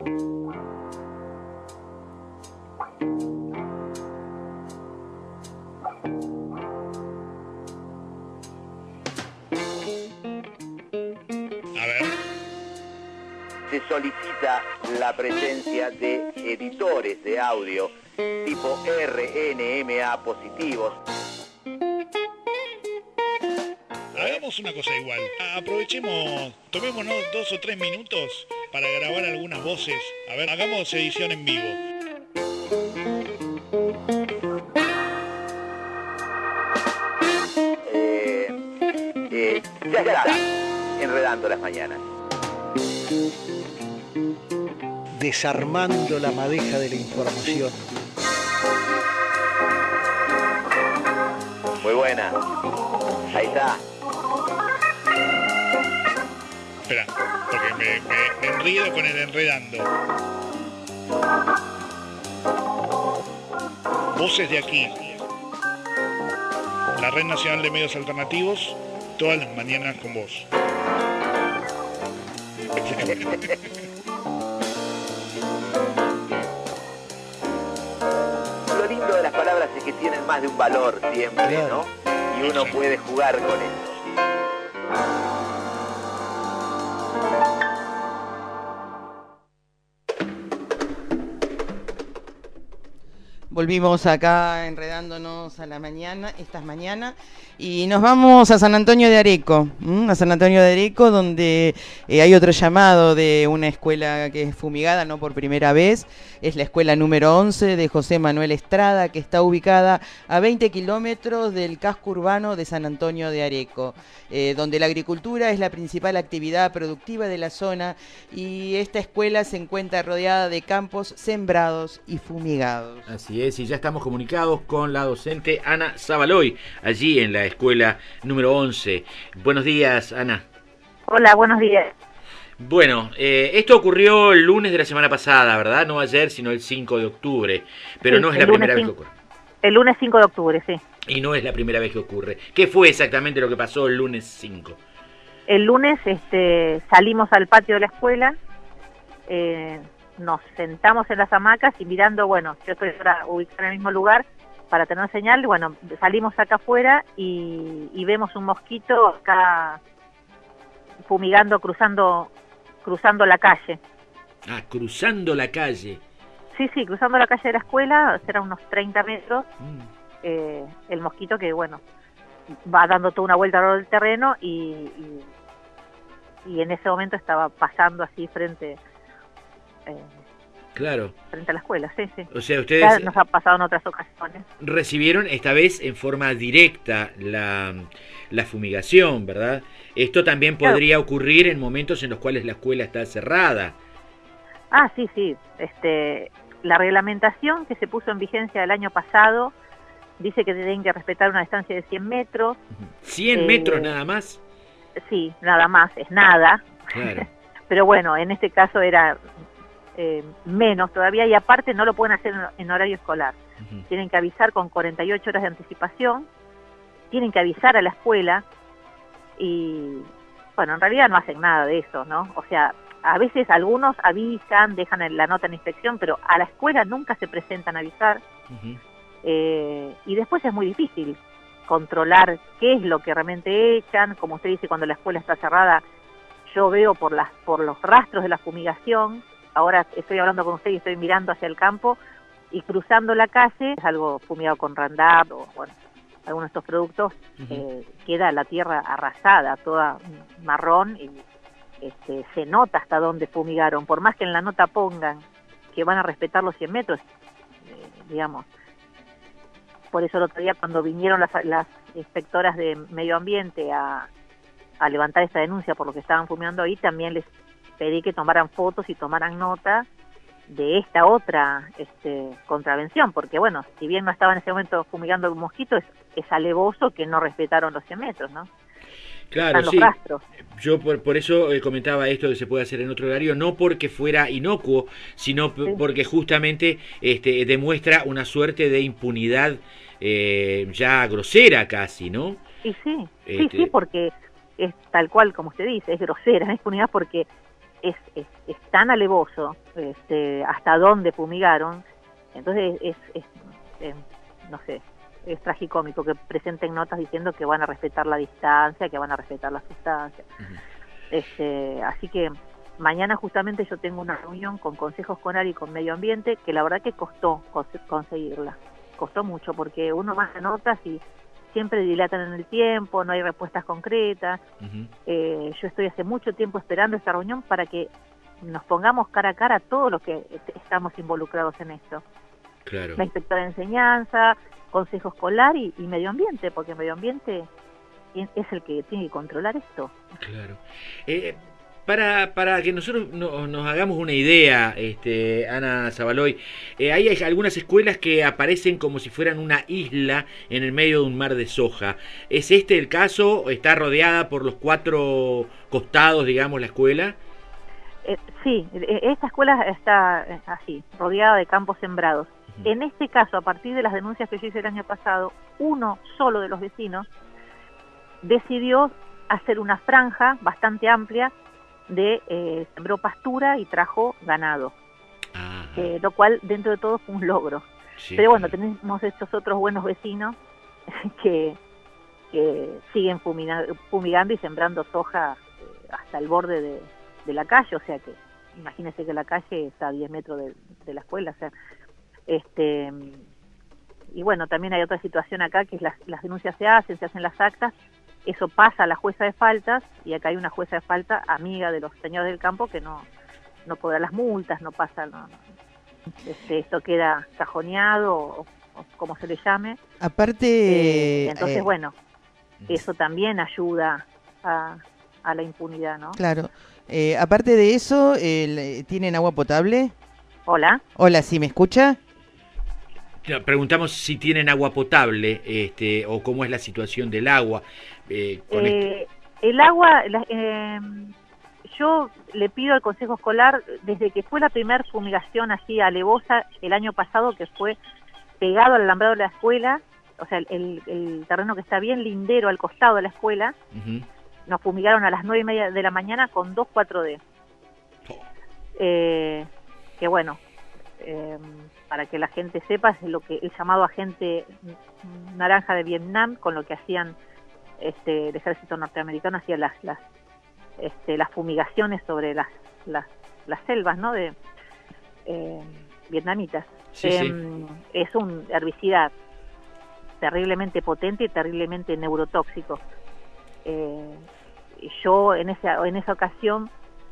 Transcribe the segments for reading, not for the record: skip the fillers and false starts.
A ver. Se solicita la presencia de editores de audio tipo RNMA positivos. Hagamos una cosa igual. Aprovechemos, tomémonos 2 o 3 minutos para grabar algunas voces. A ver, hagamos edición en vivo. Ya está, enredando las mañanas. Desarmando la madeja de la información. Muy buena. Ahí está. Espera, porque me enredo con el enredando. Voces de aquí. La Red Nacional de Medios Alternativos, todas las mañanas con vos. Lo lindo de las palabras es que tienen más de un valor siempre, Claro. ¿no? Y uno puede jugar con eso. Volvimos acá enredándonos a la mañana, estas mañanas, y nos vamos a San Antonio de Areco, a San Antonio de Areco, donde hay otro llamado de una escuela que es fumigada, no por primera vez, es la escuela número 11 de José Manuel Estrada, que está ubicada a 20 kilómetros del casco urbano de San Antonio de Areco, donde la agricultura es la principal actividad productiva de la zona, y esta escuela se encuentra rodeada de campos sembrados y fumigados. Así es, y ya estamos comunicados con la docente Ana Zabaloy, allí en la escuela número 11. Buenos días, Ana. Hola, buenos días. Bueno, esto ocurrió el lunes de la semana pasada, ¿verdad? No ayer, sino el 5 de octubre. Pero Sí, no es la primera vez que ocurre. El lunes 5 de octubre, sí. Y no es la primera vez que ocurre. ¿Qué fue exactamente lo que pasó el lunes 5? El lunes salimos al patio de la escuela, nos sentamos en las hamacas y mirando, bueno, yo estoy ahora ubicada en el mismo lugar para tener señal, bueno, salimos acá afuera y vemos un mosquito acá fumigando, cruzando la calle. Ah, cruzando la calle. Sí, cruzando la calle de la escuela, será unos 30 metros, el mosquito que, bueno, va dando toda una vuelta alrededor del terreno y en ese momento estaba pasando así frente Claro. frente a la escuela, sí. O sea, ustedes Ya nos ha pasado en otras ocasiones. recibieron esta vez en forma directa la fumigación, ¿verdad? Esto también podría ocurrir en momentos en los cuales la escuela está cerrada. Ah, sí. La reglamentación que se puso en vigencia el año pasado dice que tienen que respetar una distancia de 100 metros. 100 metros nada más. Sí, nada más, es nada. Claro. Pero bueno, en este caso era menos todavía, y aparte no lo pueden hacer en horario escolar. Tienen que avisar con 48 horas de anticipación, tienen que avisar a la escuela y, bueno, en realidad no hacen nada de eso, ¿no? O sea, a veces algunos avisan, dejan la nota en inspección, pero a la escuela nunca se presentan a avisar. Y después es muy difícil controlar qué es lo que realmente echan. Como usted dice, cuando la escuela está cerrada, yo veo por los rastros de la fumigación. Ahora estoy hablando con usted y estoy mirando hacia el campo, y cruzando la calle, es algo fumigado con Roundup o, bueno, algunos de estos productos, queda la tierra arrasada, toda marrón, y se nota hasta dónde fumigaron. Por más que en la nota pongan que van a respetar los 100 metros, digamos. Por eso el otro día, cuando vinieron las inspectoras de medio ambiente a levantar esta denuncia por lo que estaban fumigando ahí, también les pedí que tomaran fotos y tomaran nota de esta otra contravención, porque bueno, si bien no estaba en ese momento fumigando el mosquito, es alevoso que no respetaron los 100 metros, ¿no? Claro, los sí. rastros. Yo por eso comentaba esto que se puede hacer en otro horario, no porque fuera inocuo, sino porque justamente demuestra una suerte de impunidad ya grosera casi, ¿no? Y sí, sí, porque es tal cual como usted dice, es grosera, es impunidad, porque es tan alevoso hasta dónde fumigaron, entonces no sé, es tragicómico que presenten notas diciendo que van a respetar la distancia, que van a respetar la sustancia. Así que mañana justamente yo tengo una reunión con Consejo Escolar y con Medio Ambiente, que la verdad que costó conseguirla, costó mucho, porque uno manda notas y siempre dilatan en el tiempo, no hay respuestas concretas. Yo estoy hace mucho tiempo esperando esta reunión para que nos pongamos cara a cara a todos los que estamos involucrados en esto. Claro. La inspectora de enseñanza, Consejo Escolar y Medio Ambiente, porque Medio Ambiente es el que tiene que controlar esto. Claro. Para que nosotros nos hagamos una idea, Ana Zabaloy, hay algunas escuelas que aparecen como si fueran una isla en el medio de un mar de soja. ¿Es este el caso? ¿Está rodeada por los 4 costados, digamos, la escuela? Sí, esta escuela está así, rodeada de campos sembrados. En este caso, a partir de las denuncias que yo hice el año pasado, uno solo de los vecinos decidió hacer una franja bastante amplia sembró pastura y trajo ganado, lo cual dentro de todo fue un logro. Sí, pero bueno, tenemos estos otros buenos vecinos que siguen fumigando y sembrando soja hasta el borde de la calle, o sea que imagínense que la calle está a 10 metros de la escuela, o sea, y bueno, también hay otra situación acá que es las denuncias se hacen las actas. Eso pasa a la jueza de faltas, y acá hay una jueza de falta amiga de los señores del campo que no cobra las multas, no pasa, esto queda cajoneado o como se le llame. Aparte, entonces bueno, eso también ayuda a la impunidad, ¿no? Claro. Aparte de eso, ¿tienen agua potable? Hola. Hola, ¿sí me escucha? Preguntamos si tienen agua potable, o cómo es la situación del agua. El agua, yo le pido al Consejo Escolar, desde que fue la primera fumigación así alevosa el año pasado, que fue pegado al alambrado de la escuela, o sea, el terreno que está bien lindero al costado de la escuela, nos fumigaron a las 9:30 de la mañana con 2 4D. Que bueno, para que la gente sepa, es el llamado agente naranja de Vietnam, con lo que hacían el ejército norteamericano, hacía las fumigaciones sobre las selvas, ¿no? de vietnamitas. Sí. Es un herbicida terriblemente potente y terriblemente neurotóxico. Yo en esa ocasión,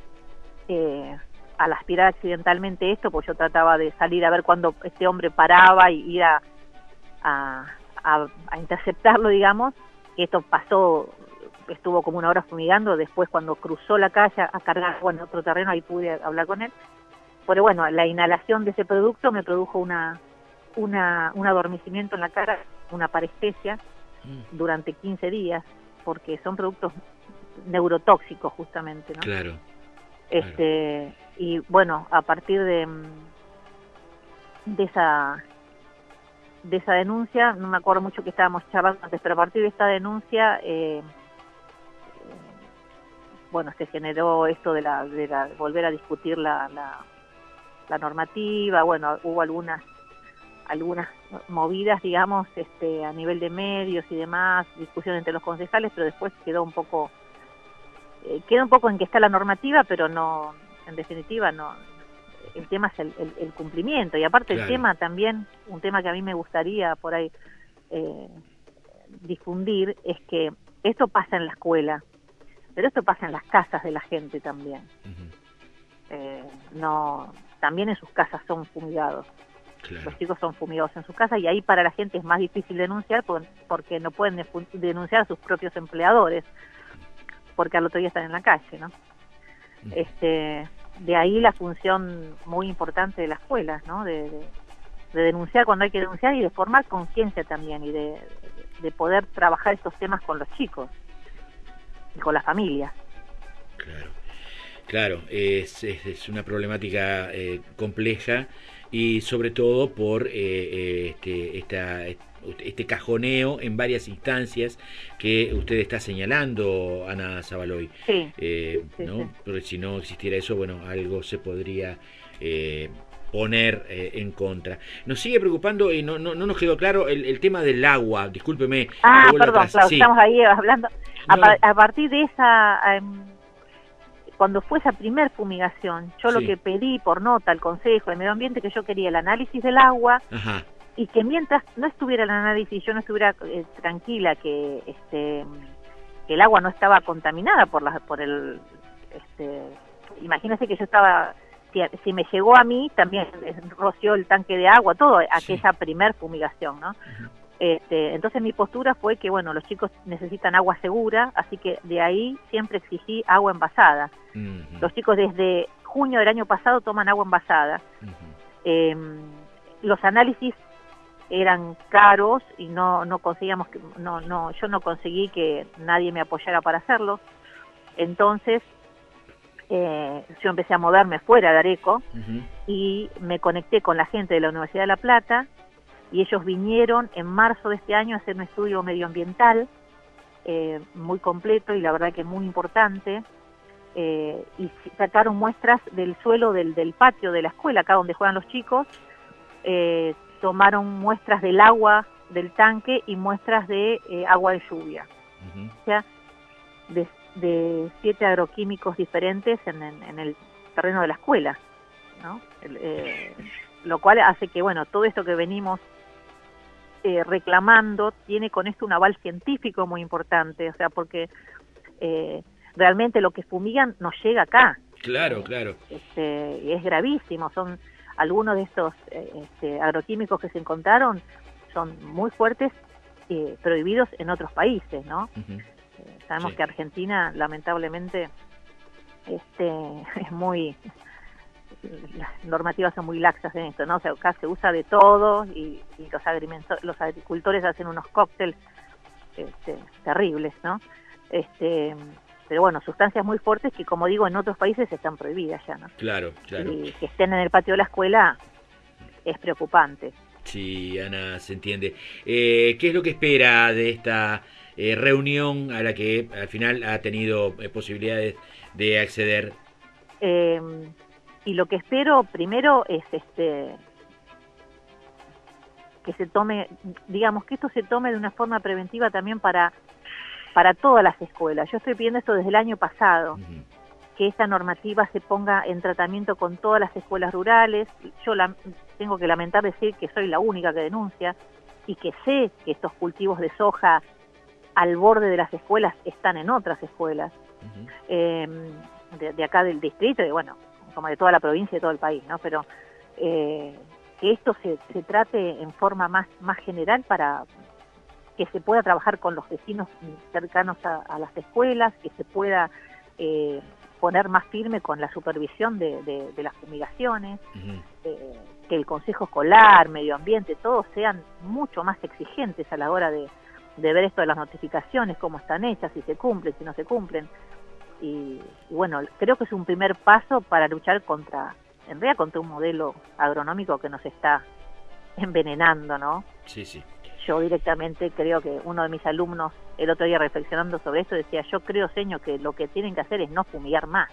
al aspirar accidentalmente esto, pues yo trataba de salir a ver cuándo este hombre paraba y ir a interceptarlo, digamos. Esto pasó, estuvo como 1 hora fumigando. Después, cuando cruzó la calle a cargar otro terreno, ahí pude hablar con él. Pero bueno, la inhalación de ese producto me produjo un adormecimiento en la cara, una parestesia durante 15 días, porque son productos neurotóxicos justamente, ¿no? Claro. Y bueno, a partir de esa denuncia, no me acuerdo mucho que estábamos charlando antes, pero a partir de esta denuncia, bueno, se generó esto de volver a discutir la normativa. Bueno, hubo algunas movidas, digamos, a nivel de medios y demás, discusión entre los concejales, pero después quedó un poco en que está la normativa, pero no, en definitiva no. El tema es el cumplimiento, y aparte claro. El tema también, un tema que a mí me gustaría por ahí difundir, es que esto pasa en la escuela, pero esto pasa en las casas de la gente también. También en sus casas son fumigados. Claro. Los chicos son fumigados en sus casas, y ahí para la gente es más difícil denunciar porque no pueden denunciar a sus propios empleadores, porque al otro día están en la calle, ¿no? De ahí la función muy importante de las escuelas, ¿no? De denunciar cuando hay que denunciar, y de formar conciencia también, y de poder trabajar estos temas con los chicos y con las familias. Claro. Claro, es una problemática compleja y sobre todo por este cajoneo en varias instancias que usted está señalando, Ana Zabaloy. Sí, ¿No? sí. Porque si no existiera eso, bueno, algo se podría poner en contra. Nos sigue preocupando y no nos quedó claro el tema del agua. Discúlpeme. Perdón, atrás. claro, Sí. estamos ahí hablando. No. A partir de esa, cuando fue esa primer fumigación, yo lo Sí. que pedí por nota al Consejo de Medio Ambiente, que yo quería el análisis del agua, Ajá. y que mientras no estuviera el análisis, yo no estuviera tranquila que el agua no estaba contaminada por el imagínese que yo estaba, si me llegó a mí también roció el tanque de agua, todo aquella primer fumigación, ¿no? Entonces mi postura fue que bueno, los chicos necesitan agua segura, así que de ahí siempre exigí agua envasada. Los chicos desde junio del año pasado toman agua envasada. Los análisis eran caros y no conseguíamos yo no conseguí que nadie me apoyara para hacerlos. Entonces yo empecé a moverme fuera de Areco y me conecté con la gente de la Universidad de La Plata y ellos vinieron en marzo de este año a hacer un estudio medioambiental muy completo y la verdad que muy importante, y sacaron muestras del suelo del patio de la escuela, acá donde juegan los chicos. Tomaron muestras del agua del tanque y muestras de agua de lluvia, o sea, de 7 agroquímicos diferentes en el terreno de la escuela, ¿no? Lo cual hace que, bueno, todo esto que venimos reclamando tiene con esto un aval científico muy importante, o sea, porque realmente lo que fumigan nos llega acá. Claro, claro. Y es gravísimo, son algunos de estos agroquímicos que se encontraron son muy fuertes, prohibidos en otros países, ¿no? Sabemos Sí. que Argentina lamentablemente es muy, las normativas son muy laxas en esto, ¿no? O sea, acá se usa de todo y los agricultores hacen unos cócteles terribles, ¿no? Pero bueno, sustancias muy fuertes que, como digo, en otros países están prohibidas ya, ¿no? Claro, claro. Y que estén en el patio de la escuela es preocupante. Sí, Ana, se entiende. ¿Qué es lo que espera de esta reunión a la que al final ha tenido posibilidades de acceder? Y lo que espero primero es que se tome, digamos, que esto se tome de una forma preventiva también para todas las escuelas. Yo estoy pidiendo esto desde el año pasado, que esta normativa se ponga en tratamiento con todas las escuelas rurales. Yo tengo que lamentar decir que soy la única que denuncia y que sé que estos cultivos de soja al borde de las escuelas están en otras escuelas de acá del distrito y bueno, como de toda la provincia y de todo el país, ¿no? Pero que esto se trate en forma más general para que se pueda trabajar con los vecinos cercanos a las escuelas, que se pueda poner más firme con la supervisión de las fumigaciones, que el Consejo Escolar, Medio Ambiente, todos sean mucho más exigentes a la hora de ver esto de las notificaciones, cómo están hechas, si se cumplen, si no se cumplen. Y bueno, creo que es un primer paso para luchar contra un modelo agronómico que nos está envenenando, ¿no? Sí, sí. Yo directamente creo que uno de mis alumnos, el otro día reflexionando sobre esto, decía, yo creo, señor, que lo que tienen que hacer es no fumigar más.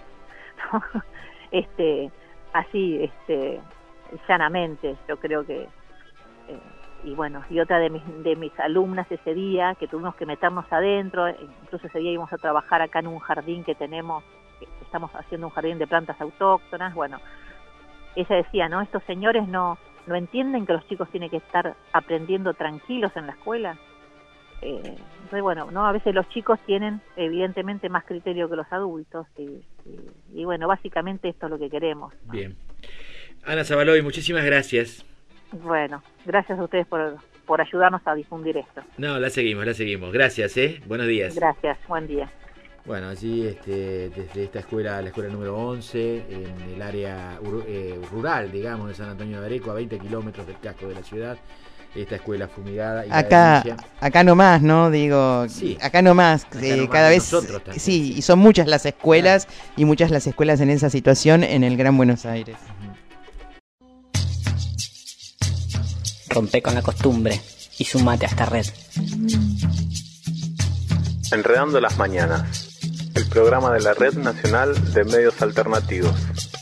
Así, llanamente, yo creo que... y bueno, y otra de mis alumnas ese día, que tuvimos que meternos adentro, incluso ese día íbamos a trabajar acá en un jardín que tenemos, que estamos haciendo un jardín de plantas autóctonas, bueno, ella decía, ¿no? Estos señores no entienden que los chicos tienen que estar aprendiendo tranquilos en la escuela. Entonces, bueno, no, a veces los chicos tienen evidentemente más criterio que los adultos y bueno, básicamente esto es lo que queremos, ¿no? Bien. Ana Zabaloy, muchísimas gracias. Bueno, gracias a ustedes por ayudarnos a difundir esto. No, la seguimos. Gracias, buenos días. Gracias, buen día. Bueno, allí desde esta escuela, la escuela número 11, en el área rural, digamos, de San Antonio de Areco, a 20 kilómetros del casco de la ciudad, esta escuela fumigada. Y acá nomás, ¿no? Digo, sí, acá nomás, cada vez, sí, y son muchas las escuelas, y muchas las escuelas en esa situación en el Gran Buenos Aires. Rompe con la costumbre y sumate a esta red. Enredando las Mañanas, el programa de la Red Nacional de Medios Alternativos.